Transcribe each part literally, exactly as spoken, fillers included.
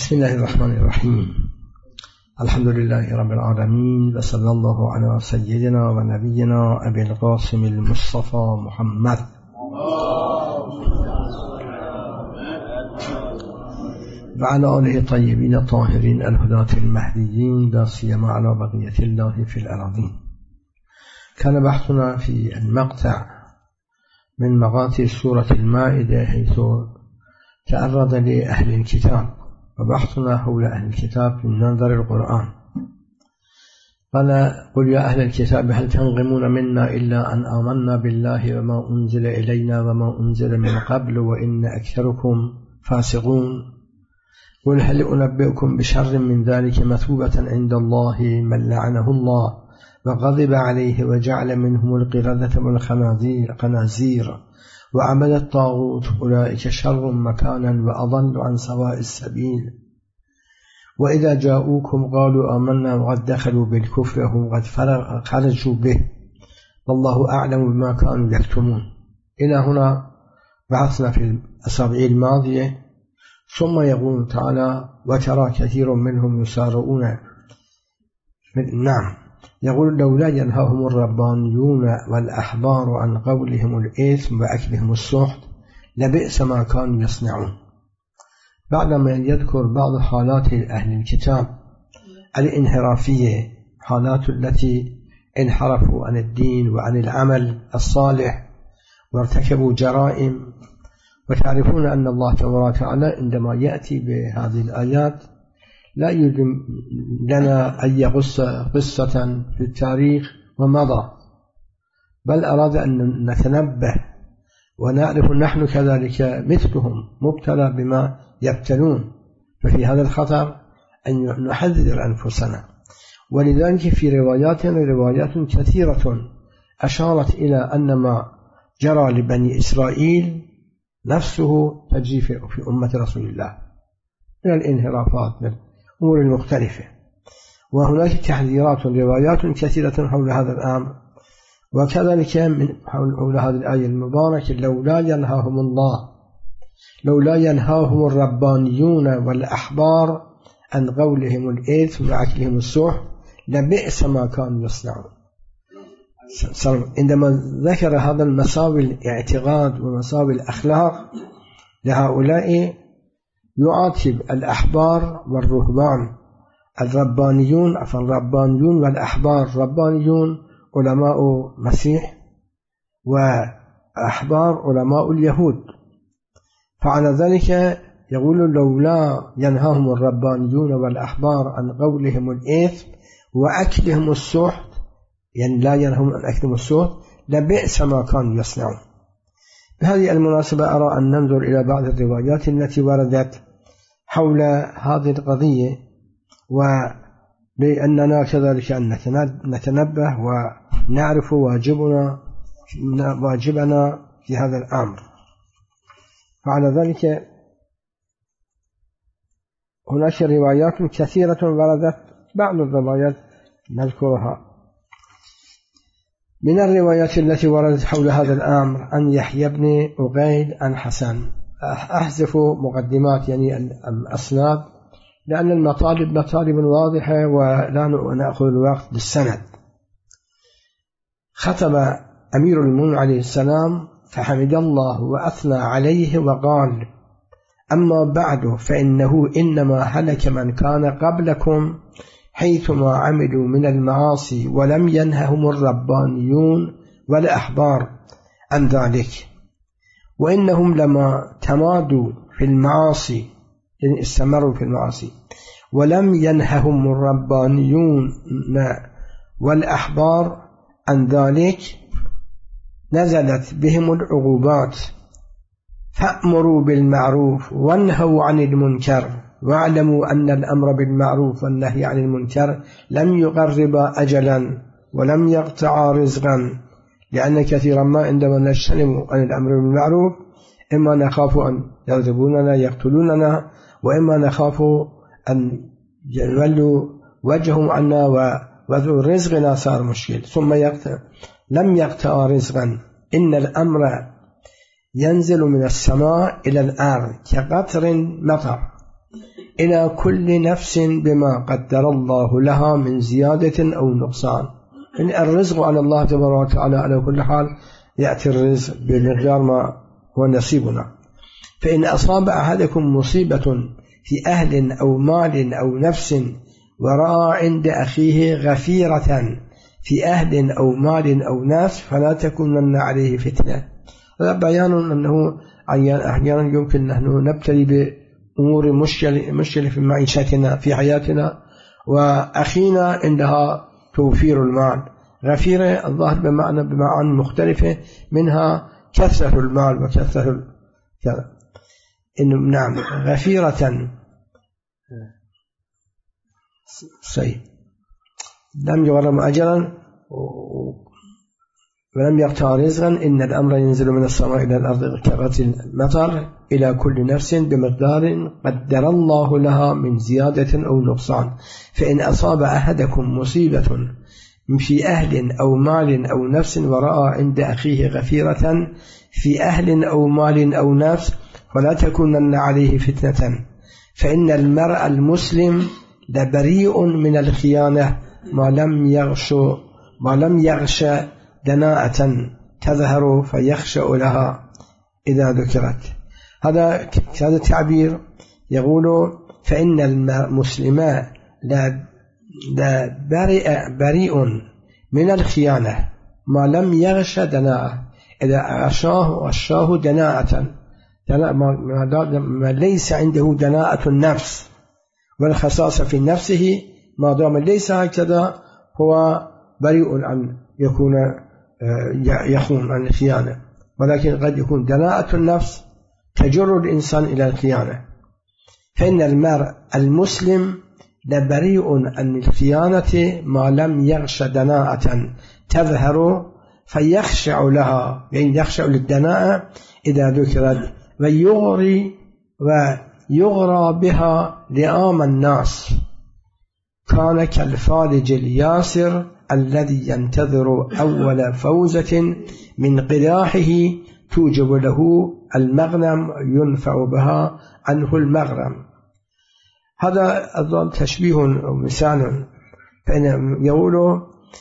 بسم الله الرحمن الرحيم. الحمد لله رب العالمين، وصلى الله على سيدنا ونبينا أبي القاسم المصطفى محمد وعلى آله الطيبين الطاهرين الهداة المهديين، لا سيما على بقية الله في الأراضين. كان بحثنا في المقطع من مقاطع سورة المائدة حيث تعرض لأهل الكتاب، وبحثنا حول أهل الكتاب من منظر القرآن. قال: قل يا أهل الكتاب هل تنقمون منا إلا أن آمنا بالله وما أنزل إلينا وما أنزل من قبل وإن أكثركم فاسقون. قل هل أنبئكم بشر من ذلك مثوبة عند الله من لعنه الله وغضب عليه وجعل منهم القردة والخنازير وعبد الطاغوت أولئك شر مكانا وأضل عن سواء السبيل. وإذا جاءوكم قالوا آمنا وقد دخلوا بالكفر وهم قد خرجوا به والله أعلم بما كانوا يكتمون. إلى هنا بعثنا في الأسابيع الماضية. ثم يقول تعالى: وترى كثير منهم يسارعون نعم يقول: لولا ينهاهم الربانيون والأحبار عن قولهم الإثم وأكلهم السحت لبئس ما كانوا يصنعون. بعدما يذكر بعض حالات أهل الكتاب الانحرافية، حالات التي انحرفوا عن الدين وعن العمل الصالح وارتكبوا جرائم. وتعرفون أن الله تبارك وتعالى عندما يأتي بهذه الآيات لا يريد لنا أن يقص قصة في التاريخ ومضى، بل أراد أن نتنبه ونعرف نحن كذلك مثلهم مبتلى بما يبتلون، ففي هذا الخطر أن نحذر أنفسنا. ولذلك في رواياتنا روايات كثيرة أشارت إلى أن ما جرى لبني إسرائيل نفسه تجري في أمة رسول الله من الانحرافات من الأمور المختلفة. وهناك تحذيرات وروايات كثيرة حول هذا الأمر، وكذلك من حول هذه الآية المباركة: لولا ينهاهم الله لولا ينهاهم الربانيون والأحبار عن قولهم الإثم وأكلهم السحت لبئس ما كانوا يصنعون. عندما ذكر هذا المساوي الاعتقاد ومساوي الأخلاق لهؤلاء يعاتب الأحبار والرهبان. الربانيون فالربانيون والأحبار، ربانيون علماء مسيح وأحبار علماء اليهود. فعلى ذلك يقول: لولا ينهاهم الربانيون والأحبار عن قولهم الإثم وأكلهم السحت، يعني لا ينههم عن أكلهم السحت لبئس ما كانوا يصنعون. بهذه المناسبة أرى أن ننظر إلى بعض الروايات التي وردت حول هذه القضية، ولأننا كذلك أن نتنبه ونعرف واجبنا واجبنا في هذا الأمر. فعلى ذلك هناك روايات كثيرة وردت، بعض الروايات نذكرها. من الروايات التي وردت حول هذا الأمر عن يحيى بن عقيل عن حسن. أحذف مقدمات يعني الأسناد لأن المطالب مطالب واضحة ولا نأخذ الوقت بالسند. خطب أمير المؤمنين عليه السلام فحمد الله وأثنى عليه وقال: أما بعد فإنه إنما هلك من كان قبلكم حيثما عملوا من المعاصي ولم ينههم الربانيون والأحبار عن ذلك، وإنهم لما تمادوا في المعاصي يعني استمروا في المعاصي ولم ينههم الربانيون والأحبار عن ذلك نزلت بهم العقوبات. فأمروا بالمعروف وانهوا عن المنكر واعلموا أن الأمر بالمعروف والنهي عن المنكر لم يقرب أجلا ولم يقطع رزقا، لأن كثيرا ما عندما نجتنب عن الأمر بالمعروف إما نخاف أن يضربوننا يقتلوننا، وإما نخاف أن يولوا وجههم عنا وذو رزقنا صار مشكل. ثم يقطع لم يقطع رزقا، إن الأمر ينزل من السماء إلى الأرض كقطر مطر، إلى كل نفس بما قدر الله لها من زيادة أو نقصان. إن الرزق على الله تبارك وتعالى على كل حال، يأتي الرزق بمقدار ما هو نصيبنا. فإن أصاب أحدكم مصيبة في أهل أو مال أو نفس ورأى عند أخيه غفيرة في أهل أو مال أو نفس فلا تكونن عليه فتنة. هذا بيان أنه أحيانا يمكن أن نبتلي بأمور مشكلة مشكلة في معيشتنا في حياتنا، وأخينا عندها توفير المال. غفيرة الظاهر بمعنى بمعنى مختلفة، منها كثرة المال وكثرة كذا. إنه نعم غفيرة صحيح لم يغرم أجلا ولم يقطع رزقا، إن الأمر ينزل من السماء إلى الأرض كغث المطر إلى كل نفس بمقدار قدر الله لها من زيادة أو نقصان. فإن أصاب أحدكم مصيبة في أهل أو مال أو نفس ورأى عند أخيه غفيرة في أهل أو مال أو نفس فلا تكونن عليه فتنة، فإن المرء المسلم لبريء من الخيانة ما لم يغش ما لم يغش دناءة تظهر فيخشى لها إذا ذكرت. هذا هذا تعبير يقول فإن المسلم لا بريء من الخيانة ما لم يغش دناءة، إذا غشاه غشاه دناءة ما ليس عنده دناءة النفس والخصاصة في نفسه، ما دام ليس هكذا هو بريء أن يكون يخون عن الخيانة. ولكن قد يكون دناءة النفس تجر الإنسان إلى الخيانة. فإن المرء المسلم لبريء عن الخيانة ما لم يغش دناءة تظهر فيخشع لها، يعني يخشع للدناءة إذا ذكرت، ويغري ويغرى بها لئام الناس. كان كالفالج الياسر الذي ينتظر أول فوزة من قداحه توجب له المغنم ينفع بها عنه المغرم. هذا أظن تشبيه ومثال. فإن يقول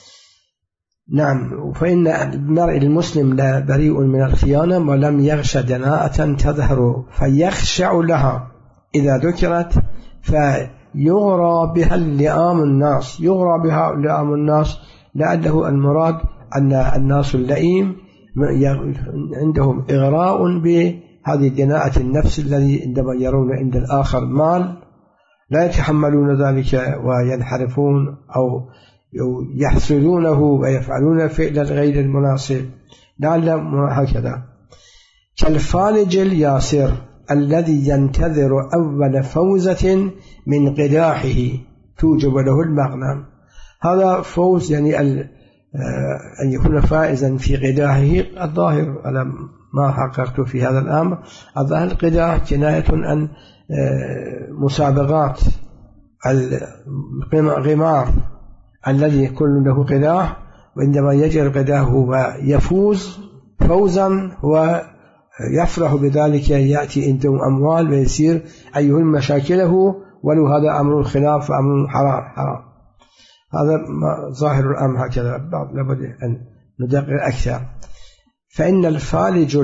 نعم فإن المرء المسلم لا بريء من الخيانة ما لم يغش دناءة تظهر فيخشع لها إذا ذكرت، فيغرى بها لئام الناس. يغرى بها لئام الناس لعله المراد أن الناس اللئيم عندهم إغراء بهذه دناءة النفس الذي عندما يرون عند الآخر مال لا يتحملون ذلك وينحرفون أو يحصلونه ويفعلون فعل غير المناسب. لعل هكذا. كالفالج الياسر الذي ينتظر أول فوزة من قداحه توجب له المغنم. هذا فوز يعني أن يكون فائزا في قداحه. الظاهر أنا ما حققت في هذا الأمر، الظاهر القداح كناية عن مسابقات الغمار الذي يكون له قداح، وعندما يجري قداحه ويفوز فوزا ويفرح بذلك، يأتي عنده أموال ويصير أيهم مشاكله ولو هذا أمر خلاف أمر حرام حرام. هذا ظاهر الأمر هكذا، لابد أن ندقق أكثر. فإن الفالج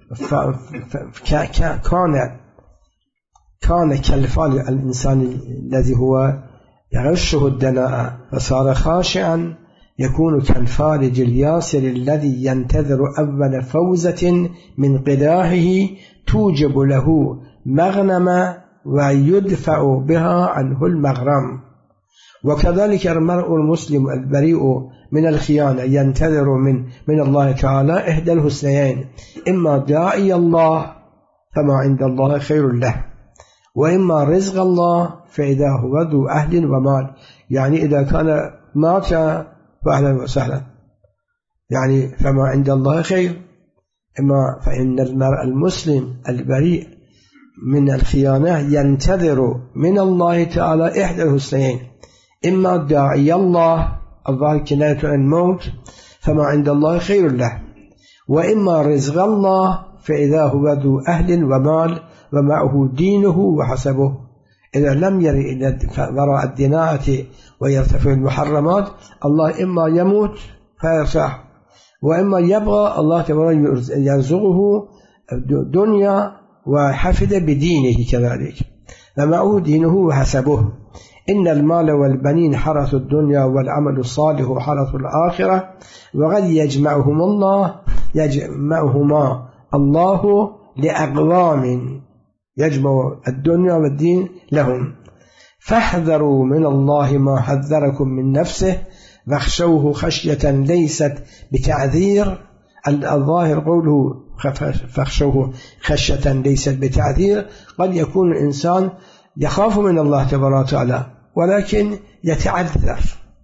كان كان كالفالج الإنسان الذي هو يغشه الدناء فصار خاشعا، يكون كالفالج الياسر الذي ينتظر أول فوزة من قداحه توجب له مغنم ويدفع بها عنه المغرم. وكذلك المرء المسلم البريء من الخيانة ينتظر من من الله تعالى إحدى الحسنيين، إما داعي الله فما عند الله خير له، وإما رزق الله فإذا هو ذو أهل ومال. يعني إذا كان مات فأهلا وسهلا، يعني فما عند الله خير. إما فإن المرء المسلم البريء من الخيانة ينتظر من الله تعالى إحدى الحسنيين، إما داعي الله الظاهر كناية عن الموت فما عند الله خير له، وإما رزق الله فإذا هو ذو أهل ومال ومعه دينه وحسبه. إذا لم يرد وراء الدناءة ويرتفع المحرمات الله إما يموت فيرتاح، وإما يبغى الله تبارك يرزقه دنيا وحفظ بدينه كذلك، فمعه دينه وحسبه. إن المال والبنين حرث الدنيا والعمل الصالح حرث الآخرة، وقد يجمعهم الله يجمعهما الله لأقوام، يجمع الدنيا والدين لهم. فاحذروا من الله ما حذركم من نفسه واخشوه خشية ليست بتعذير. الظاهر قوله فاخشوه خشية ليست بتعذير، قد يكون الإنسان يخاف من الله تبارك وتعالى ولكن يتعذر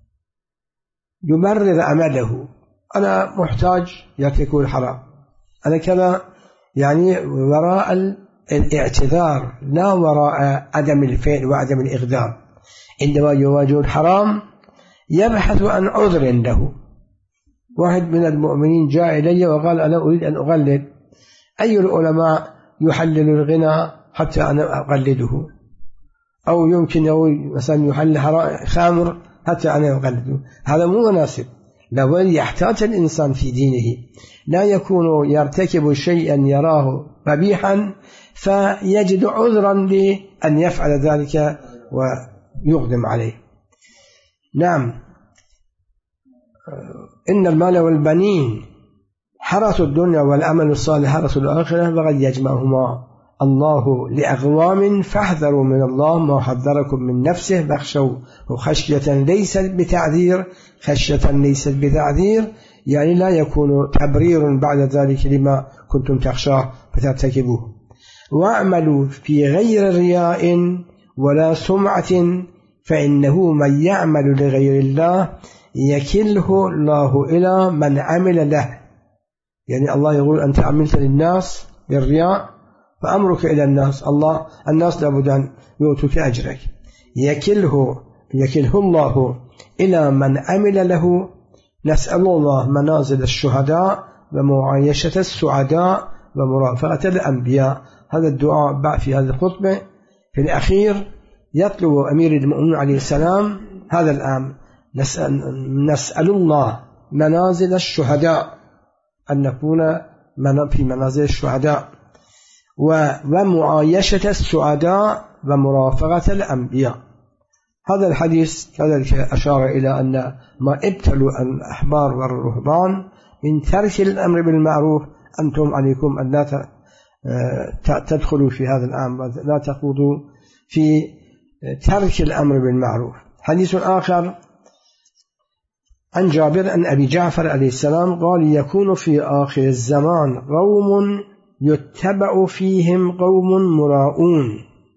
يبرر عمله، أنا محتاج يكون حرام، أنا كذا، يعني وراء الاعتذار لا وراء عدم الفعل وعدم الإقدام. عندما يواجه الحرام يبحث عن عذر له. واحد من المؤمنين جاء إلي وقال أنا أريد أن أقلد، أي العلماء يحلل الغنى حتى أنا أقلده، أو يمكن مثلا يحلل خامر حتى أنا أقلده؟ هذا مو مناسب. لو يحتاج الإنسان في دينه لا يكون يرتكب شيئا يراه قبيحا فيجد عذرا لأن يفعل ذلك ويقدم عليه. نعم، إن المال والبنين حرث الدنيا والعمل الصالح حرث الآخرة، وقد يجمعهما الله لأقوام فاحذروا من الله ما حذركم من نفسه واخشوه خشية ليست بتعذير. خشية ليست بتعذير يعني لا يكون تبرير بعد ذلك لما كنتم تخشاه فترتكبوه. واعملوا في غير رياء ولا سمعة فإنه من يعمل لغير الله يكله الله إلى من عمل له. يعني الله يقول أنت عملت للناس بالرياء فأمرك إلى الناس، الله الناس لابد أن يؤتوك أجرك. يكله يكله الله إلى من عمل له. نسأل الله منازل الشهداء ومعايشة السعداء ومرافقة الأنبياء. هذا الدعاء في هذه الخطبة في الأخير يطلب أمير المؤمنين عليه السلام هذا الأمر. نسأل, نسأل الله منازل الشهداء، أن نكون في منازل الشهداء ومعايشة السعداء ومرافقة الأنبياء. هذا الحديث كذلك أشار إلى أن ما ابتلوا الأحبار والرهبان من ترك الأمر بالمعروف أنتم عليكم أن لا تدخلوا في هذا الأمر، لا تخوضوا في ترك الأمر بالمعروف. حديث آخر عن جابر أن أبي جعفر عليه السلام قال يكون في آخر الزمان قوم يتبع فيهم قوم مراؤون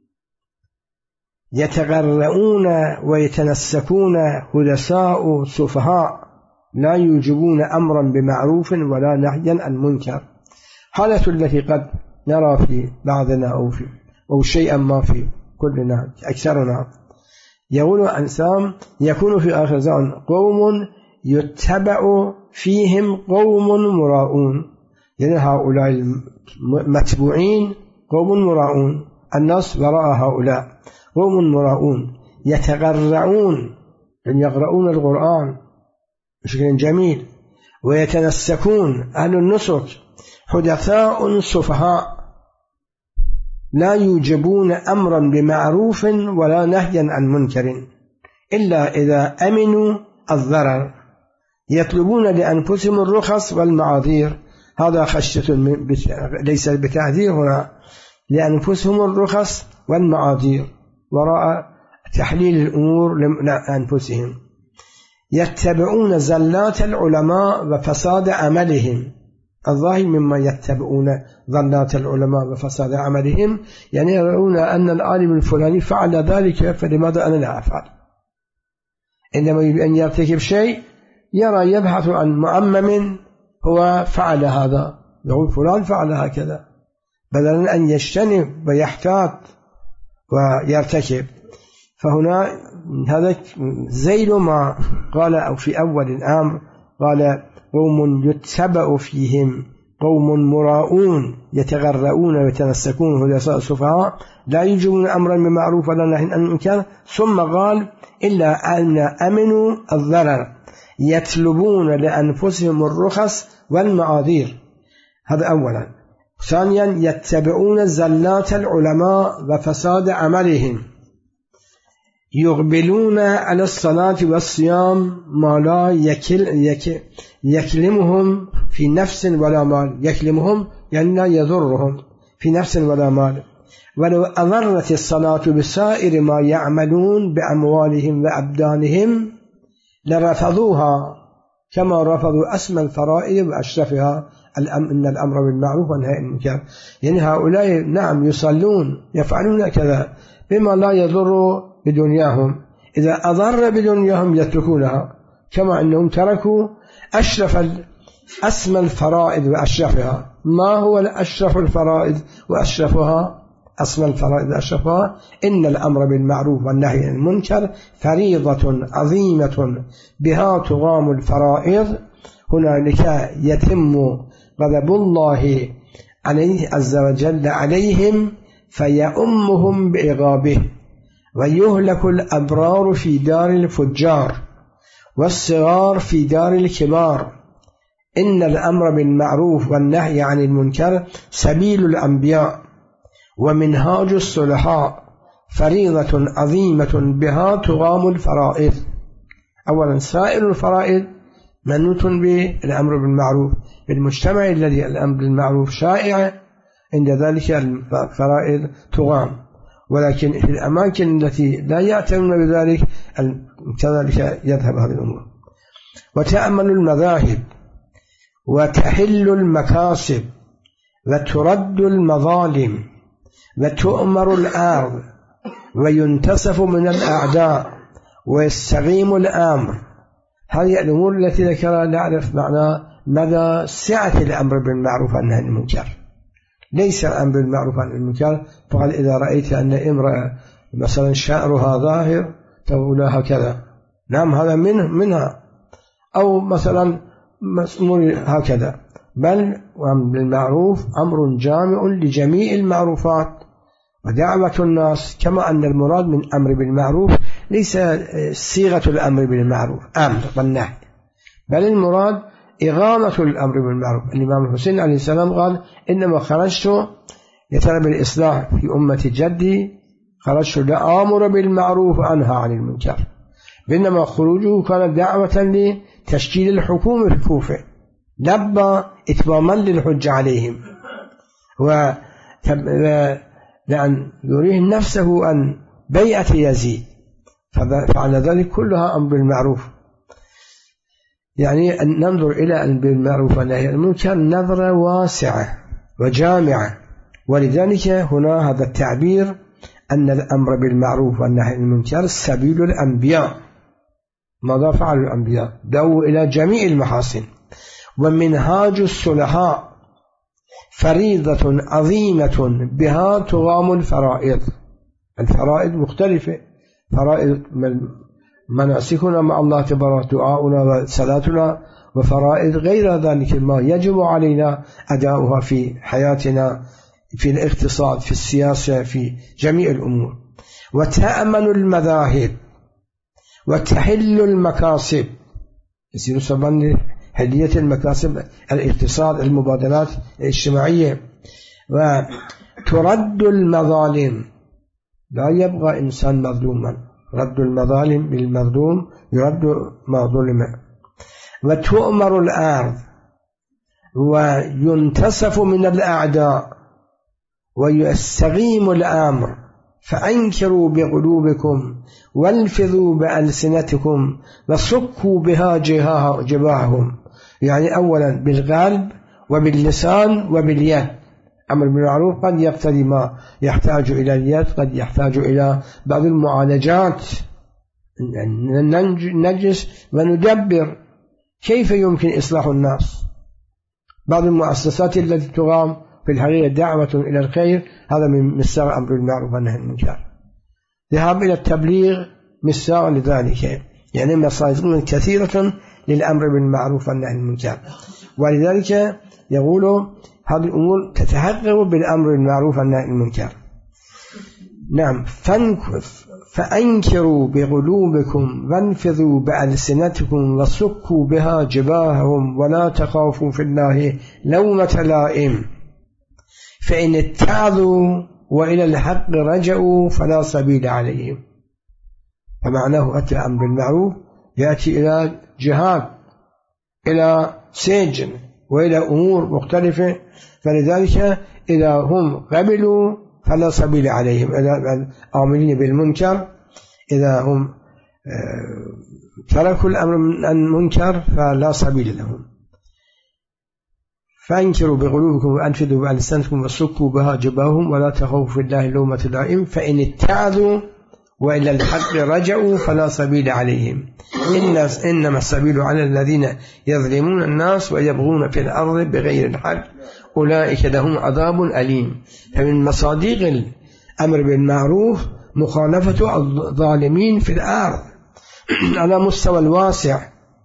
يتغرؤون ويتنسكون هدساء سفهاء لا يوجبون أمرا بمعروف ولا نهيا عن منكر. حالة التي قد نرى في بعضنا أو, في أو شيئا ما في كلنا أكثرنا. يقول الإنسان يكون في آخر الزمان قوم يتبع فيهم قوم مراؤون، يعني هؤلاء المتبوعين قوم مراؤون، الناس وراء هؤلاء قوم مراؤون يتغرعون، يعني يقرؤون القرآن بشكل جميل، ويتنسكون أهل النسك حدثاء سفهاء لا يوجبون أمرا بمعروف ولا نهيا عن منكر إلا إذا أمنوا الضرر، يطلبون لأنفسهم الرخص والمعاذير. هذا خشية ليس بتعذير هنا، لأنفسهم الرخص والمعاذير وراء تحليل الأمور لأنفسهم. يتبعون زلات العلماء وفساد عملهم. الظاهر مما يتبعون ظنات العلماء وفساد عملهم يعني يرون أن العالم الفلاني فعل ذلك فلماذا أنا لا أفعل. عندما يريد أن يرتكب شيء يرى يبحث عن مؤمم هو فعل هذا، يقول فلان فعل هكذا، بدلا أن يجتنب ويحتاط ويرتكب. فهنا هذا زيل ما قال أو في أول الأمر قال قوم يتبع فيهم قوم مراؤون يتغرؤون ويتنسكون هدساء السفهاء لا يجيبون أمرا بمعروف ولا نهي عن المنكر. ثم قال إلا أن أمنوا الضرر يطلبون لأنفسهم الرخص والمعاذير. هذا أولا. ثانيا يتبعون زلات العلماء وفساد عملهم، يقبلون على الصلاة والصيام ما لا يكل يك يكلمهم في نفس ولا مال، يكلمهم يعني لا يضرهم في نفس ولا مال. ولو أضرت الصلاة بسائر ما يعملون بأموالهم وأبدانهم لرفضوها كما رفضوا أسمى الفرائض وأشرفها، إن الأمر بالمعروف والنهي عن المنكر. يعني هؤلاء نعم يصلون يفعلون كذا بما لا يضر بدنياهم، إذا أضر بدنياهم يتركونها، كما أنهم تركوا أشرف أسمى الفرائض وأشرفها. ما هو الأشرف الفرائض وأشرفها؟ أسمى الفرائض وأشرفها إن الأمر بالمعروف والنهي عن المنكر فريضة عظيمة بها تقام الفرائض. هنالك يتم غضب الله عليه عز وجل عليهم فيأمهم بعقابه، ويهلك الأبرار في دار الفجار والصغار في دار الكبار. إن الأمر بالمعروف والنهي عن المنكر سبيل الأنبياء ومنهاج الصلحاء فريضة عظيمة بها تقام الفرائض. أولا سائر الفرائض منوط بالأمر بالمعروف. في المجتمع الذي الأمر بالمعروف شائع عند ذلك الفرائض تقام، ولكن في الأماكن التي لا يعتنون بذلك كذلك يذهب هذه الأمور. وتأمل المذاهب وتحل المكاسب وترد المظالم وتؤمر الأرض وينتصف من الأعداء ويستقيم الأمر. هذه الأمور التي ذكرها نعرف معنى مدى سعة الأمر بالمعروف والنهي عن المنكر. ليس الأمر بالمعروف والنهي عن المنكر فقط إذا رأيت أن امرأة مثلا شعرها ظاهر تقول هكذا، نعم هذا منه منها، أو مثلا مسمول هكذا، بل الأمر بالمعروف أمر جامع لجميع المعروفات ودعوة الناس. كما أن المراد من أمر بالمعروف ليس صيغة الأمر بالمعروف أمر والنهي، بل المراد إغامة الأمر بالمعروف. الإمام الحسين عليه السلام قال إنما خرجت لطلب الإصلاح في أمة جدي، خرجت لآمر بالمعروف وأنهى عن المنكر. بينما خروجه كان دعوة لتشكيل الحكومة في الكوفة، لبى إتماما للحجة عليهم ولأن يريه نفسه أن بيعة يزيد، فعلى ذلك كلها أمر بالمعروف. يعني أن ننظر إلى أن بالمعروف والنهي عن المنكر نظرة واسعة وجامعة. ولذلك هنا هذا التعبير أن الأمر بالمعروف والنهي عن المنكر سبيل الأنبياء. ماذا فعل الأنبياء؟ دعوا إلى جميع المحاسن. ومنهاج الصلحاء فريضة عظيمة بها تقام الفرائض. الفرائض مختلفة، فرائض مناسكنا مع الله تبارك دعاؤنا وصلاتنا، وفرائض غير ذلك ما يجب علينا أداؤها في حياتنا، في الاقتصاد، في السياسة، في جميع الأمور. وتأمن المذاهب وتحل المكاسب، يصير سبب حلية المكاسب، الاقتصاد، المبادلات الاجتماعية. وترد المظالم، لا يبقى إنسان مظلوما، رد المظالم بالمظلوم يرد ما ظلم. وتؤمر الأرض وينتصف من الأعداء ويستقيم الأمر، فأنكروا بقلوبكم والفظوا بألسنتكم وصكوا بها جباههم. يعني أولا بالقلب وباللسان وباليد. أمر بالمعروف قد يقتضي ما يحتاج إلى اليد، قد يحتاج إلى بعض المعالجات، نجلس وندبر كيف يمكن إصلاح الناس. بعض المؤسسات التي تقام في الحقيقة دعوة إلى الخير، هذا من مسار أمر بالمعروف والنهي عن المنكر. ذهاب إلى التبليغ مسار لذلك، يعني مصادر كثيرة للأمر بالمعروف والنهي عن المنكر. ولذلك يقول هذه الأمور تتحقق بالأمر بالمعروف والنهي عن المنكر. نعم. فأنكروا بقلوبكم وانفذوا بألسنتكم وسكوا بها جباههم ولا تخافوا في الله لومة لائم فإن اتعظوا وإلى الحق رجعوا فلا سبيل عليهم. فمعناه أتى الأمر بالمعروف يأتي إلى جهاد، إلى سجن، وإلى أمور مختلفة. فلذلك إذا هم قبلوا فلا سبيل عليهم، إلى الآمرين بالمنكر إذا هم تركوا الأمر المنكر فلا سبيل لهم. فانكروا بقلوبكم وأنفذوا بألسنتكم وسكوا بها جباههم ولا تخافوا في الله لومة لائم فإن اتعظوا وإلى الحق رجعوا فلا سبيل عليهم إن إنما السبيل على الذين يظلمون الناس ويبغون في الأرض بغير الحق أولئك لهم عذاب أليم. فمن مصادق الأمر بالمعروف مخالفة الظالمين في الأرض على مستوى الواسع.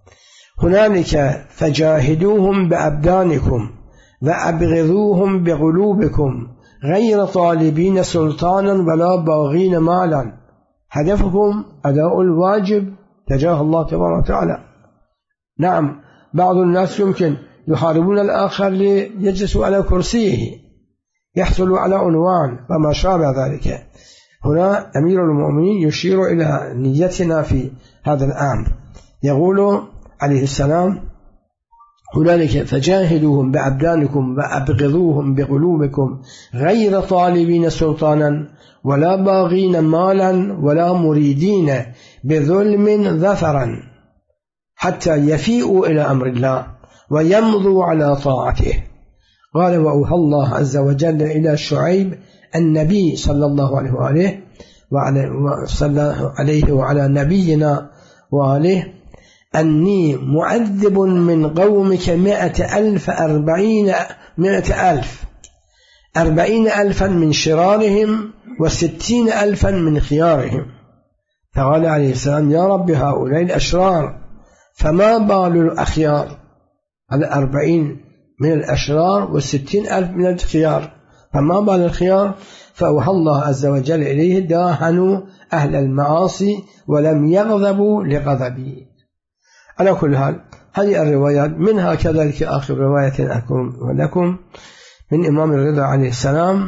هنالك فجاهدوهم بأبدانكم وأبغضوهم بقلوبكم غير طالبين سلطانا ولا باغين مالا. هدفكم أداء الواجب تجاه الله تبارك وتعالى. نعم. بعض الناس يمكن يحاربون الآخر ليجلسوا على كرسيه، يحصلوا على عنوان وما شابه ذلك. هنا أمير المؤمنين يشير إلى نيتنا في هذا الأمر. يقول عليه السلام هنالك فجاهدوهم بأبدانكم وأبغضوهم بقلوبكم غير طالبين سلطانا ولا باغين مالا ولا مريدين بظلم ظفرا حتى يفيئوا إلى أمر الله ويمضوا على طاعته. قال وأوحى الله عز وجل إلى شعيب النبي صلى الله عليه وآله وعلى, وصلى عليه وعلى نبينا وآله أني معذب من قومك مئة ألف أربعين مئة ألف أربعين ألفا من شرارهم وستين ألفا من خيارهم. فقال عليه السلام يا رب هؤلاء الأشرار فما بال الأخيار؟ على أربعين من الأشرار والستين ألف من الخيار، فما بال الخيار؟ فأوحى الله عز وجل إليه داهنوا أهل المعاصي ولم يغضبوا لغضبي. على كل حال هذه الروايات منها كذلك آخر رواية أذكر لكم من إمام الرضا عليه السلام.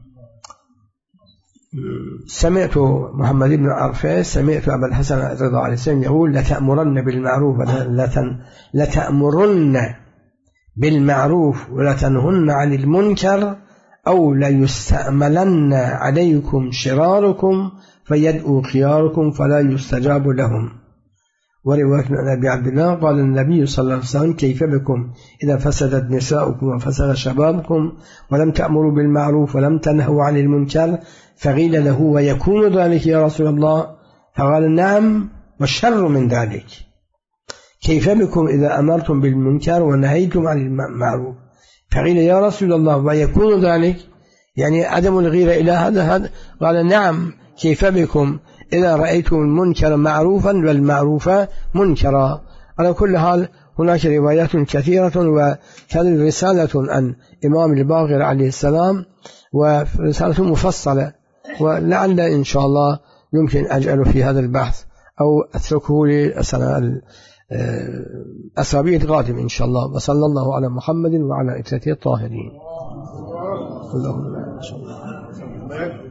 سمعت محمد بن عرفة سمعت أبا الحسن الرضا عليه السلام يقول لتأمرن بالمعروف لتأمرن بالمعروف ولتنهن عن المنكر أو ليستأملن عليكم شراركم فيدعو خياركم فلا يستجاب لهم. ورواية عن أبي عبد الله قال النبي صلى الله عليه وسلم كيف بكم إذا فسدت نساؤكم وفسد شبابكم ولم تأمروا بالمعروف ولم تنهوا عن المنكر؟ فقيل له ويكون ذلك يا رسول الله؟ فقال نعم والشر من ذلك. كيف بكم إذا أمرتم بالمنكر ونهيتم عن المعروف؟ فقيل يا رسول الله ويكون ذلك يعني عدم الغيرة إلى هذا هذا؟ قال نعم كيف بكم إذا رأيتم المنكر معروفا والمعروف منكرا. على كل حال هناك روايات كثيرة وكان رسالة عن إمام الباقر عليه السلام ورسالة مفصلة، ولعل إن شاء الله يمكن أجعل في هذا البحث أو أتركه للأسابيع القادمة إن شاء الله. وصلى الله على محمد وعلى إخوته الطاهرين. اللهم